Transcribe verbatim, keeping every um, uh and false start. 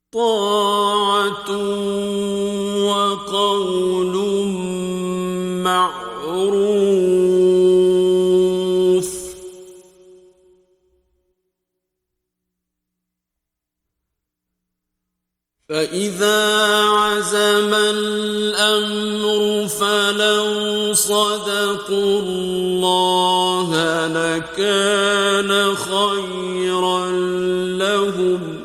طَاعَةٌ وَقَوْلٌ مَّعْرُوفٌ ۚ فَإِذَا عَزَمَ الْأَمْرُ فَلَوْ صَدَقُوا اللَّهَ لَكَانَ خَيْرًا لَّهُمْ